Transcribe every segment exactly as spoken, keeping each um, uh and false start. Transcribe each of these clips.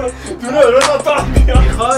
دونه رو نطرح میاد میخواد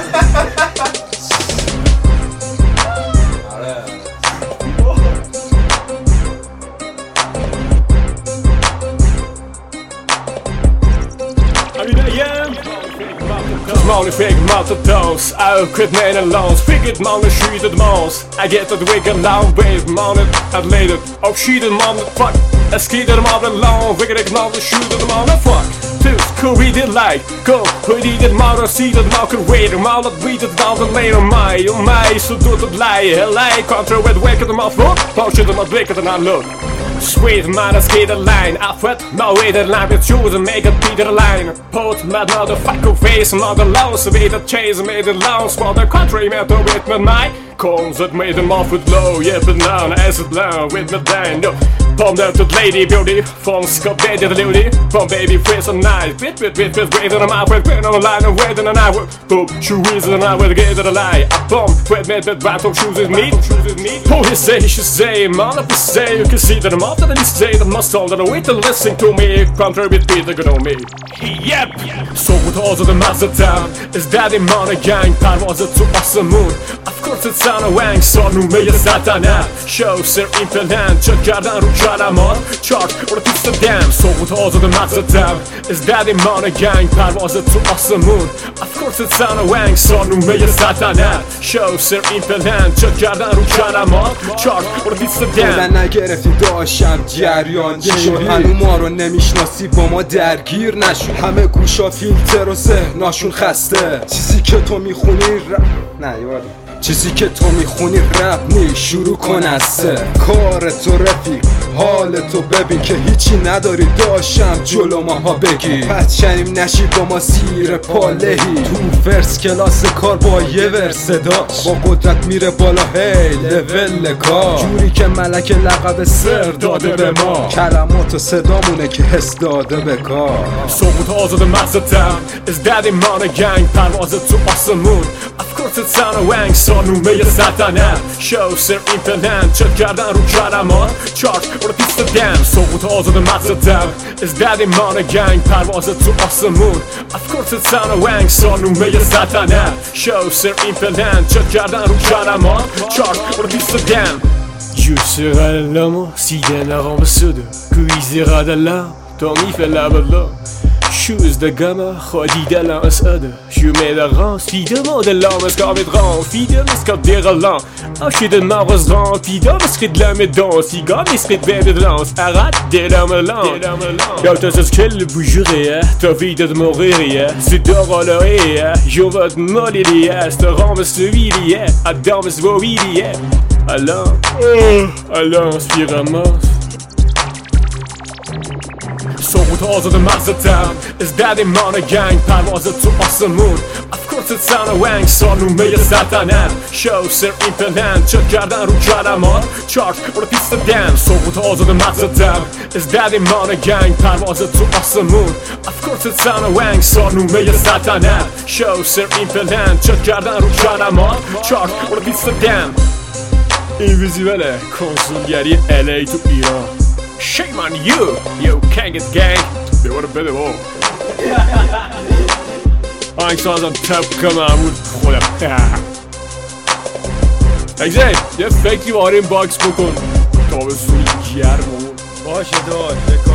Många fick matadons, jag quit med en låns. Fick ett många skyddet måns. Jag get ett wicked long wave, många atletet. Och skyddet många fuck. Jag skrider dem av en lång, vilket ett många skyddet många fuck. Tus, cool we did like, go, we did it många sidor, många wait. Många tweetet av den later mig, och mig så då det blij. L A, contra with wicked dem av fuck. Portion dem av wicked and I look. Sweet man, I skate a line. I fret, no way the line with you to make a beat a line. Put mad motherfucker face, mother loans, so made a chase, made a lounge for the country, met the with me night. Cones that made them off with low, yeah, but now, as it now, with me down, no. Pom down to lady beauty, from Scott Baby the Lady, from baby face and night, bit, bit, bit, bit, wait on a mouth, wait, wait on a line, and wait on an hour. Boom, shoe is and I will get it a lie. I bomb, wait, wait, wait, right, from shoes is me, shoes is me. Oh, he say, she say, man, if you say, you can see that I'm after that he say that must all that I wait to listen to me, contribute beat the good on me. Yep, so with all of the master town, is daddy money gang, pan was it to us the moon. Of course it's on a wang, so nu me jag satana. Show ser impedant, checkar den Charamon, chart or the pizza dam. So with all of the master town, is daddy money gang, pan was it to us the moon. Of course it's on a wang, so nu me jag satana. Show ser impedant, checkar den Charamon, chart or the pizza dam. من نگرفتی داشتم جریان چون هنو ما رو نمیشناسی با ما درگیر نشون. همه گوشا فیلتر و ذهناشون خسته. چیزی که تو میخونی رپ نه یادم چیزی که تو میخونی رپ نی شروع کن از سه. کار تو رفیق حال تو ببین که هیچی نداری داشتم جلو ماها بگی. پچنیم نشی با ما زیر پالهی. تو فرس کلاس کار با یه ورس داشت با قدرت میره بالا هی لول کار. جوری که ملک لقب سر داده به ما. کلمات و صدامونه که حس داده به کار. So with all of the master town, is daddy money gang, پرواز تو آسمون. Of course it's on a wang, so nu me jag satana. Show ser impedant, check کردن رو کلمات چارت or the pizza dam. So with all of the master town, is daddy money gang, پرواز تو آسمون. Of course it's on a wang, so nu me jag satana. Show ser impedant, check کردن رو کلمات چارت or the pizza dam. Je serai l'homme si den arme sud, cuisera de là, ton mi fait la bella. Shoes de gamma, خودی دلم اسعده شو میدارم فیدم دلم اسکا میدرام فیدم اسکا دیرلام اشید مغز رام فیدم اسکید لام دانس یگام اسکید بیبی دانس اقد دلم لام یا تاس کل بوجریه تا فیدت مغیریه صدا قلاییه جوات مالیریه استرام سویریه ادام سویریه الان الان سپیرماس. So with all of the master town, is daddy money gang, پرواز تو آسمون. Of course it's on a wang, so nu me jag satana. Show ser impedant, check کردن رو کلمات چارت or the pizza dam. So with all of the master town, is daddy money gang, پرواز تو آسمون. Of course it's on a wang, so nu me jag satana. Show ser impedant, check کردن رو کلمات چارت or the pizza dam. اینویزیبله کنسولگری ال ای تو ایران. Shame on you, you can't get gang. Det var det bättre var. Angstsazan tapkamam بود خودم. اگزای یه فکری وارد این باکس بکن. تابستونی گرم بود. باشه داشت